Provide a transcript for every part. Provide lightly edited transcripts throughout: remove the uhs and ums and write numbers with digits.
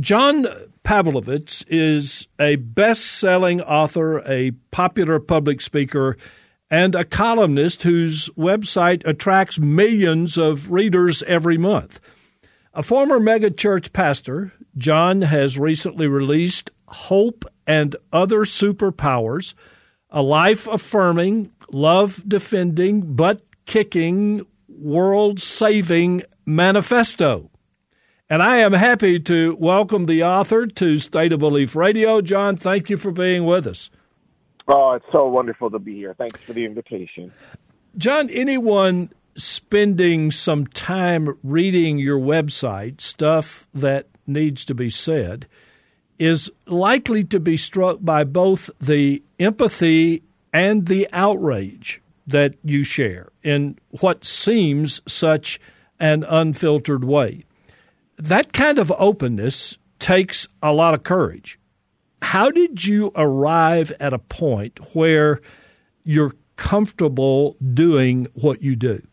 John Pavlovitz is a best-selling author, a popular public speaker, and a columnist whose website attracts millions of readers every month. A former megachurch pastor, John has recently released Hope and Other Superpowers, a life-affirming, love-defending, butt-kicking, world-saving manifesto. And I am happy to welcome the author to State of Belief Radio. John, thank you for being with us. Oh, it's so wonderful to be here. Thanks for the invitation. John, anyone spending some time reading your website, stuff that needs to be said, is likely to be struck by both the empathy and the outrage that you share in what seems such an unfiltered way. That kind of openness takes a lot of courage. How did you arrive at a point where you're comfortable doing what you do?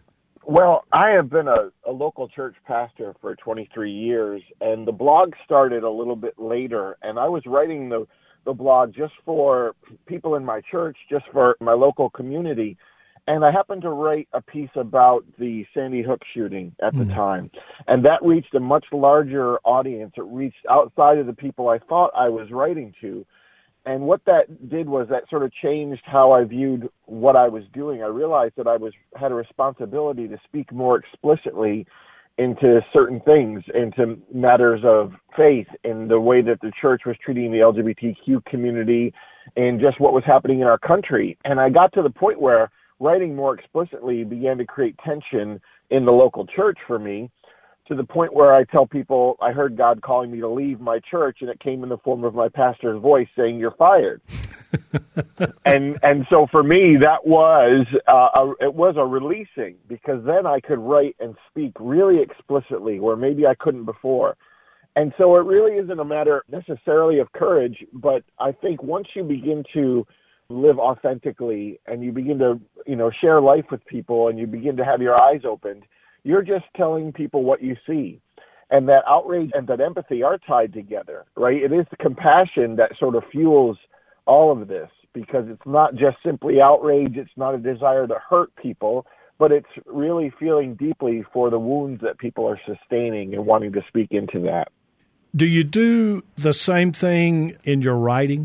Well, I have been a local church pastor for 23 years, and the blog started a little bit later, and I was writing the blog just for people in my church, just for my local community. And I happened to write a piece about the Sandy Hook shooting at the time. And that reached a much larger audience. It reached outside of the people I thought I was writing to. And what that did was that sort of changed how I viewed what I was doing. I realized that I had a responsibility to speak more explicitly into certain things, into matters of faith, in the way that the church was treating the LGBTQ community, and just what was happening in our country. And I got to the point where writing more explicitly began to create tension in the local church for me, to the point where I tell people I heard God calling me to leave my church, and it came in the form of my pastor's voice saying, "You're fired." and so for me, that was it was a releasing, because then I could write and speak really explicitly where maybe I couldn't before. And so it really isn't a matter necessarily of courage, but I think once you begin to live authentically and you begin to, share life with people, and you begin to have your eyes opened, you're just telling people what you see. And that outrage and that empathy are tied together, right? It is the compassion that sort of fuels all of this, because it's not just simply outrage. It's not a desire to hurt people, but it's really feeling deeply for the wounds that people are sustaining and wanting to speak into that. Do you do the same thing in your writing?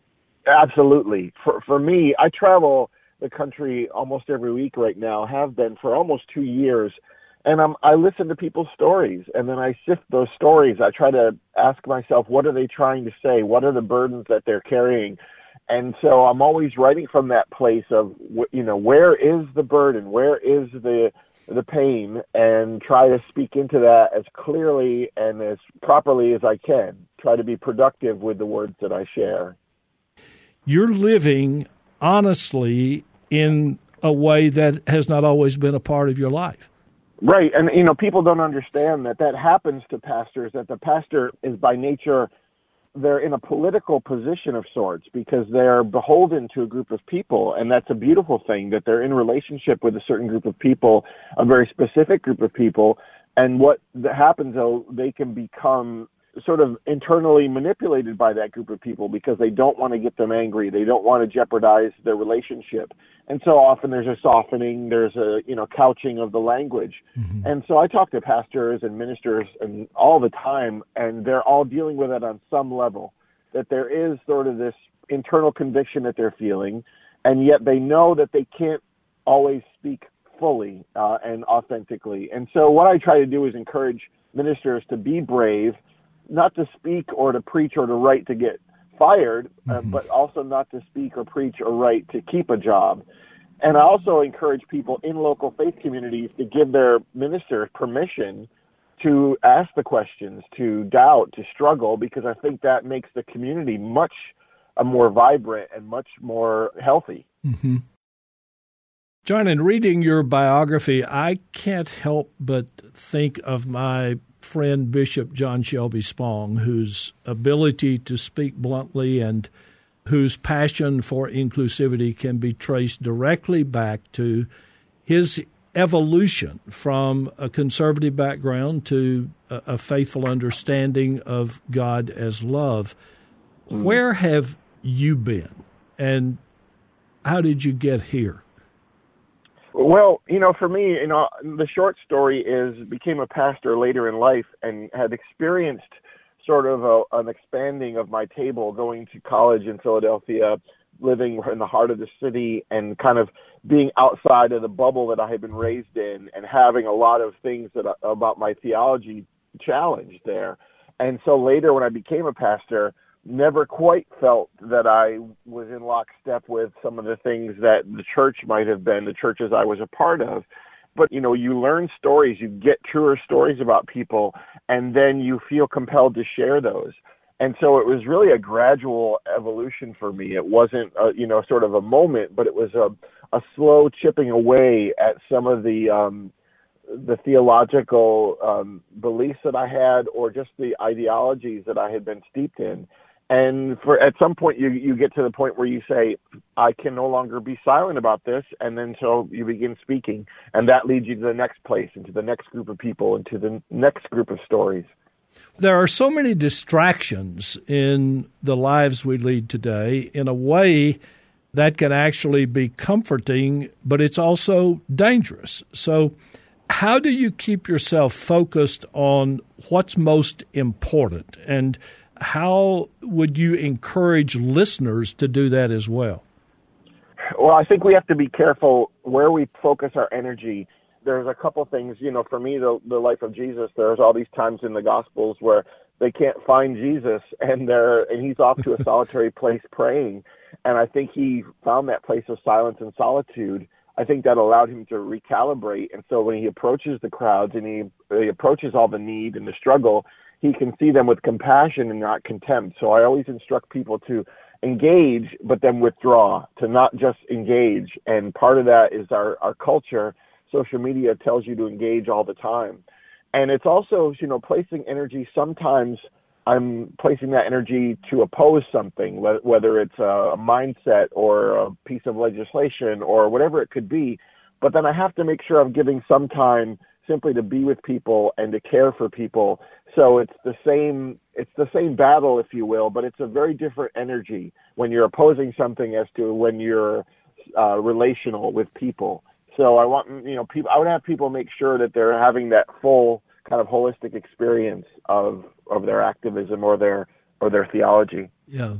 Absolutely. For me, I travel the country almost every week right now, have been for almost 2 years, and I listen to people's stories, and then I sift those stories. I try to ask myself, what are they trying to say? What are the burdens that they're carrying? And so I'm always writing from that place of, where is the burden? Where is the pain? And try to speak into that as clearly and as properly as I can. Try to be productive with the words that I share. You're living honestly in a way that has not always been a part of your life. Right. And, people don't understand that happens to pastors, that the pastor is by nature, they're in a political position of sorts, because they're beholden to a group of people. And that's a beautiful thing, that they're in relationship with a certain group of people, a very specific group of people. And what happens, though, they can become sort of internally manipulated by that group of people, because they don't want to get them angry. They don't want to jeopardize their relationship. And so often there's a softening, there's a, couching of the language. Mm-hmm. And so I talk to pastors and ministers and all the time, and they're all dealing with it on some level, that there is sort of this internal conviction that they're feeling, and yet they know that they can't always speak fully and authentically. And so what I try to do is encourage ministers to be brave, not to speak or to preach or to write to get fired, but also not to speak or preach or write to keep a job. And I also encourage people in local faith communities to give their ministers permission to ask the questions, to doubt, to struggle, because I think that makes the community much more vibrant and much more healthy. Mm-hmm. John, in reading your biography, I can't help but think of my friend Bishop John Shelby Spong, whose ability to speak bluntly and whose passion for inclusivity can be traced directly back to his evolution from a conservative background to a faithful understanding of God as love. Where have you been, and how did you get here? Well, for me, the short story is became a pastor later in life and had experienced sort of an expanding of my table, going to college in Philadelphia, living in the heart of the city, and kind of being outside of the bubble that I had been raised in, and having a lot of things about my theology challenged there. And so later when I became a pastor, never quite felt that I was in lockstep with some of the things that the church might have been, the churches I was a part of. But, you learn stories, you get truer stories about people, and then you feel compelled to share those. And so it was really a gradual evolution for me. It wasn't, sort of a moment, but it was a slow chipping away at some of the theological beliefs that I had, or just the ideologies that I had been steeped in. And at some point you get to the point where you say, I can no longer be silent about this. And then so you begin speaking, and that leads you to the next place, into the next group of people, into the next group of stories. There are so many distractions in the lives we lead today in a way that can actually be comforting, but it's also dangerous. So how do you keep yourself focused on what's most important, and how would you encourage listeners to do that as well? Well, I think we have to be careful where we focus our energy. There's a couple things, for me, the life of Jesus, there's all these times in the Gospels where they can't find Jesus, and he's off to a solitary place praying. And I think he found that place of silence and solitude. I think that allowed him to recalibrate. And so when he approaches the crowds and he approaches all the need and the struggle, he can see them with compassion and not contempt. So I always instruct people to engage, but then withdraw, to not just engage. And part of that is our culture. Social media tells you to engage all the time. And it's also, placing energy. Sometimes I'm placing that energy to oppose something, whether it's a mindset or a piece of legislation or whatever it could be. But then I have to make sure I'm giving some time simply to be with people and to care for people. So it's the same battle, if you will, but it's a very different energy when you're opposing something as to when you're relational with people. So I want, people, I would have people make sure that they're having that full kind of holistic experience of their activism or their theology. Yeah.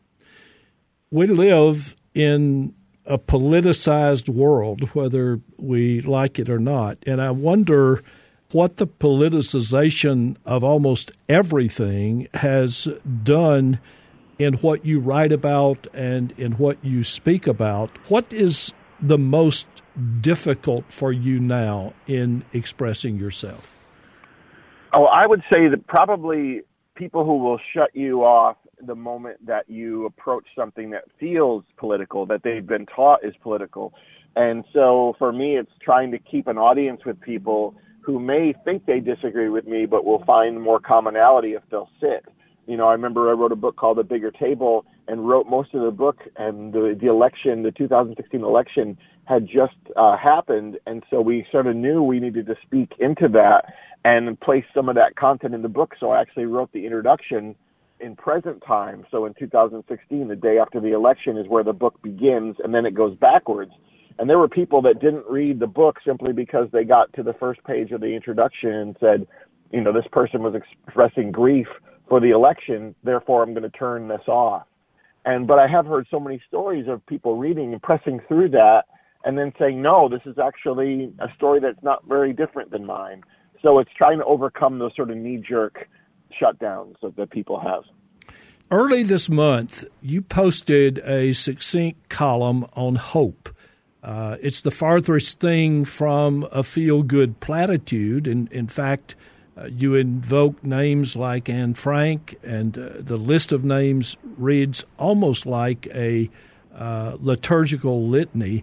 We live in a politicized world, whether we like it or not. And I wonder what the politicization of almost everything has done in what you write about and in what you speak about. What is the most difficult for you now in expressing yourself? Oh, I would say that probably people who will shut you off the moment that you approach something that feels political, that they've been taught is political. And so for me, it's trying to keep an audience with people who may think they disagree with me, but will find more commonality if they'll sit. I remember I wrote a book called The Bigger Table and wrote most of the book, and the election, the 2016 election had just happened. And so we sort of knew we needed to speak into that and place some of that content in the book. So I actually wrote the introduction in present time. So in 2016, the day after the election is where the book begins, and then it goes backwards. And there were people that didn't read the book simply because they got to the first page of the introduction and said, this person was expressing grief for the election, therefore I'm going to turn this off. But I have heard so many stories of people reading and pressing through that and then saying, no, this is actually a story that's not very different than mine. So it's trying to overcome those sort of knee-jerk shutdowns that people have. Early this month, you posted a succinct column on hope. It's the farthest thing from a feel-good platitude. In fact, you invoke names like Anne Frank, and the list of names reads almost like a liturgical litany.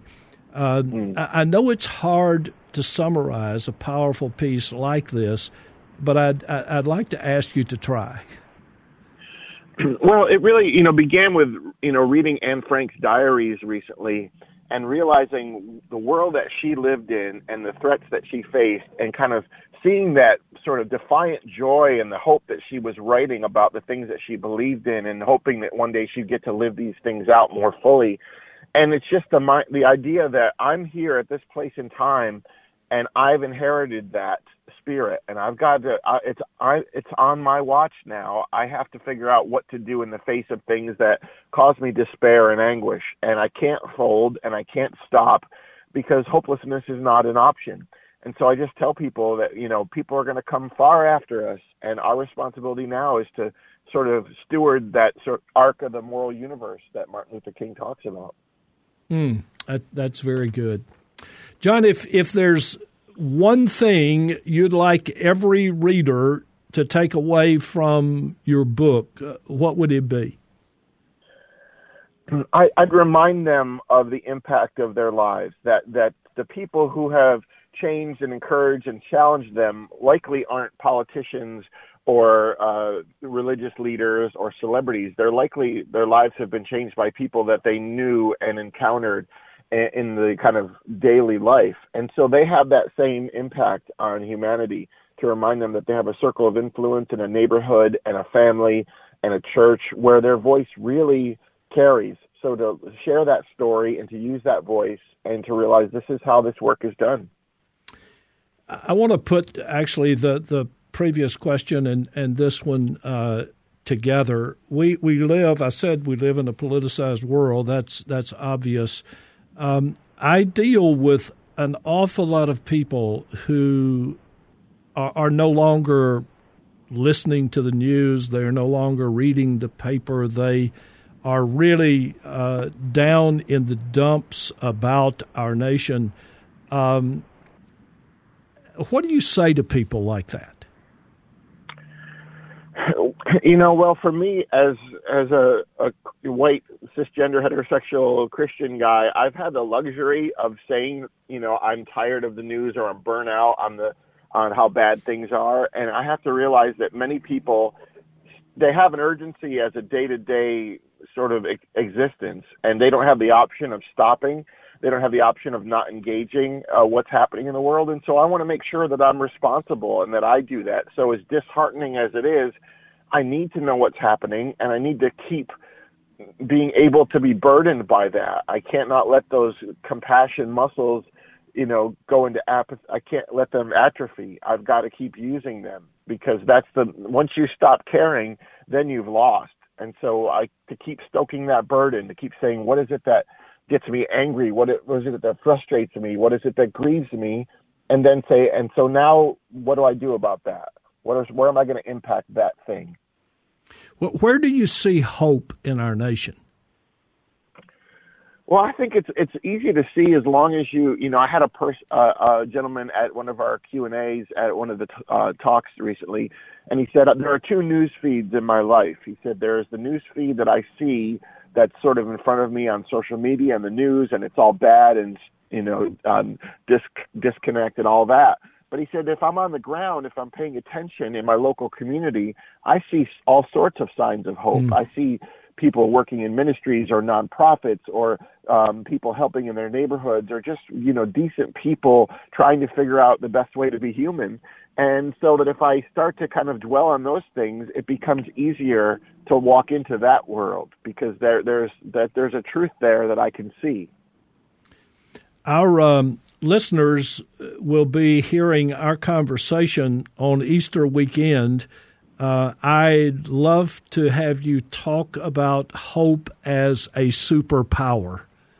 I know it's hard to summarize a powerful piece like this, but I'd like to ask you to try. Well, it really, began with, reading Anne Frank's diaries recently and realizing the world that she lived in and the threats that she faced, and kind of seeing that sort of defiant joy and the hope that she was writing about the things that she believed in, and hoping that one day she'd get to live these things out more fully. And it's just the idea that I'm here at this place in time, and I've inherited that spirit, and I've got to. It's on my watch now. I have to figure out what to do in the face of things that cause me despair and anguish, and I can't fold and I can't stop, because hopelessness is not an option. And so I just tell people that, people are going to come far after us, and our responsibility now is to sort of steward that sort of arc of the moral universe that Martin Luther King talks about. That's very good. John, if there's one thing you'd like every reader to take away from your book, what would it be? I'd remind them of the impact of their lives, that the people who have changed and encouraged and challenged them likely aren't politicians or religious leaders or celebrities. Their lives have been changed by people that they knew and encountered in the kind of daily life. And so they have that same impact on humanity, to remind them that they have a circle of influence in a neighborhood and a family and a church where their voice really carries. So to share that story and to use that voice and to realize this is how this work is done. I want to put actually the previous question and this one together. We live in a politicized world. That's obvious. I deal with an awful lot of people who are no longer listening to the news. They're no longer reading the paper. They are really down in the dumps about our nation. What do you say to people like that? Well, for me, as a white, cisgender, heterosexual Christian guy, I've had the luxury of saying, I'm tired of the news, or I'm burnt out on how bad things are. And I have to realize that many people, they have an urgency as a day-to-day sort of existence, and they don't have the option of stopping. They don't have the option of not engaging what's happening in the world. And so I want to make sure that I'm responsible and that I do that. So as disheartening as it is, I need to know what's happening, and I need to keep being able to be burdened by that. I can't not let those compassion muscles, go into apathy. I can't let them atrophy. I've got to keep using them, because once you stop caring, then you've lost. And so to keep stoking that burden, to keep saying, what is it that gets me angry? What is it that frustrates me? What is it that grieves me? And then say, and so now what do I do about that? Where am I going to impact that thing? Where do you see hope in our nation? Well, I think it's easy to see as long as I had a gentleman at one of our Q&As at one of the talks recently, and he said, there are two news feeds in my life. He said, there's the news feed that I see that's sort of in front of me on social media and the news, and it's all bad and, disconnect and all that. But he said, if I'm on the ground, if I'm paying attention in my local community, I see all sorts of signs of hope. I see people working in ministries or nonprofits, or people helping in their neighborhoods, or just, decent people trying to figure out the best way to be human. And so that if I start to kind of dwell on those things, it becomes easier to walk into that world, because there's a truth there that I can see. Our listeners will be hearing our conversation on Easter weekend. I'd love to have you talk about hope as a superpower.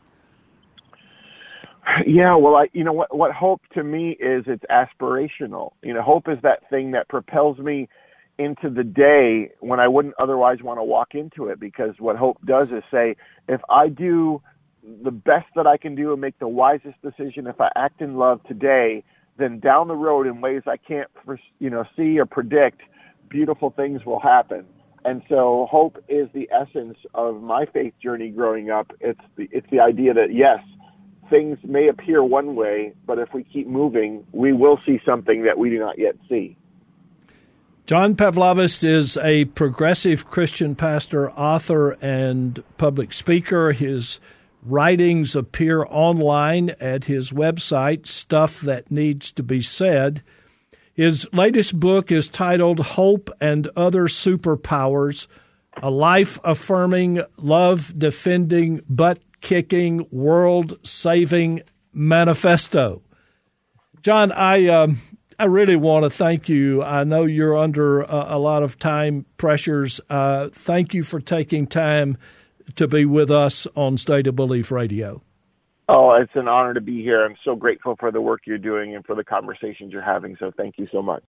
Yeah, well, what hope to me is, it's aspirational. Hope is that thing that propels me into the day when I wouldn't otherwise want to walk into it, because what hope does is say, if I do the best that I can do and make the wisest decision, if I act in love today, then down the road in ways I can't, see or predict, beautiful things will happen. And so hope is the essence of my faith journey growing up. It's the idea that, yes, things may appear one way, but if we keep moving, we will see something that we do not yet see. John Pavlovist is a progressive Christian pastor, author, and public speaker. His writings appear online at his website, Stuff That Needs to Be Said. His latest book is titled Hope and Other Superpowers, a life-affirming, love-defending, butt-kicking, world-saving manifesto. John, I really want to thank you. I know you're under a lot of time pressures. Thank you for taking time to be with us on State of Belief Radio. Oh, it's an honor to be here. I'm so grateful for the work you're doing and for the conversations you're having. So thank you so much.